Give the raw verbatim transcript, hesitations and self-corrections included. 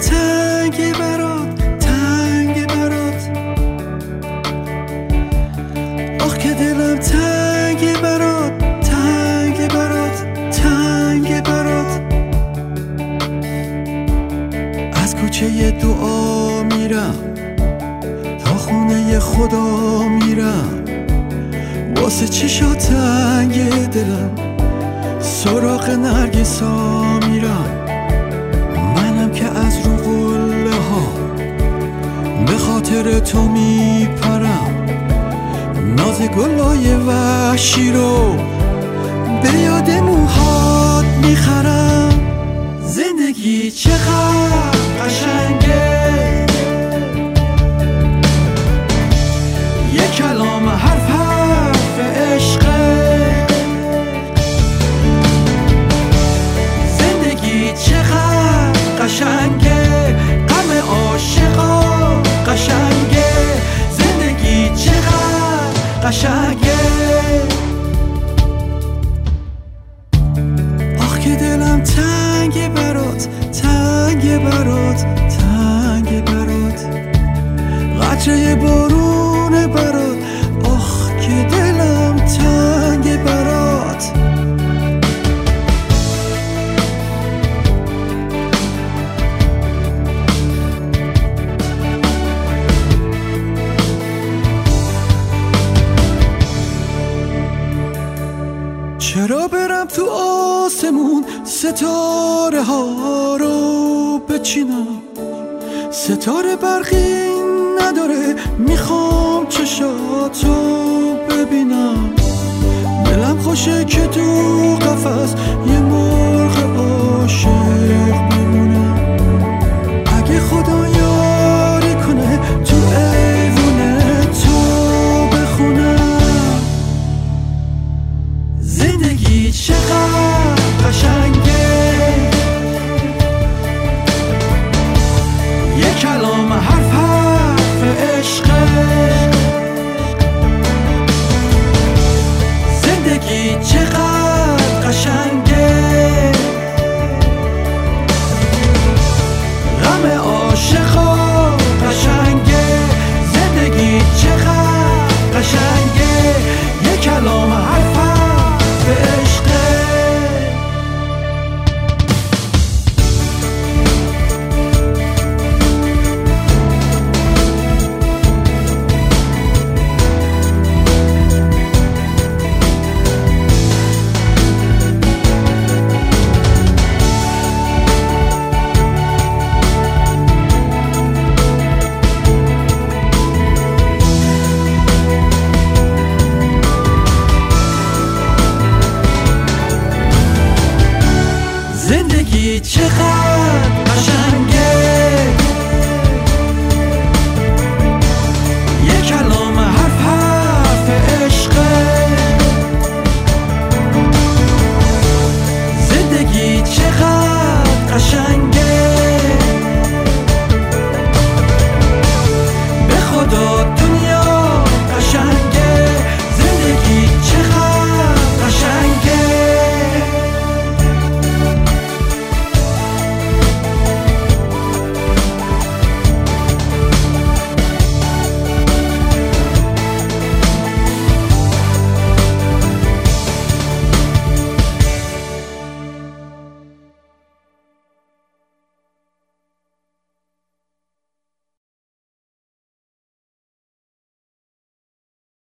تنگه برات، تنگه برات. آخ که دلم تنگه برات، تنگه برات، تنگه برات. از کوچه دعا میرم تا خونه خدا میرم، واسه چشا تنگ دلم سراغ نرگسا میرم. منم که از رو قله ها به خاطر تو میپرم، ناز گلای وحشی رو به یاد موهات میخرم. زندگی چقدر قشنگه، یه کلام حرف حرف عشقه. زندگی چقدر قشنگه، غم عاشقا قشنگه. زندگی چقدر قشنگه. آخ که دلم تنگه برات، تنگه برات، تنگه برات. قطره بارونه برات، آخ که دلم تنگه برات. چرا برم تو آسمون ستاره ها رو بچینم؟ ستاره برقی نداره، میخوام چشاتو ببینم. دلم خوشه که تو قفس یه مرغ عاشق بمونم. اگه خدا یاری کنه تو ایوونه تو بخونم. زندگی چقدر قشنگه، یه کلام حرف حرف عشقه. زندگی چقدر قشنگه، غم عاشقا قشنگه. زندگی چقدر قشنگه، یه کلام حرف حرف عشقه. زندگی چقدر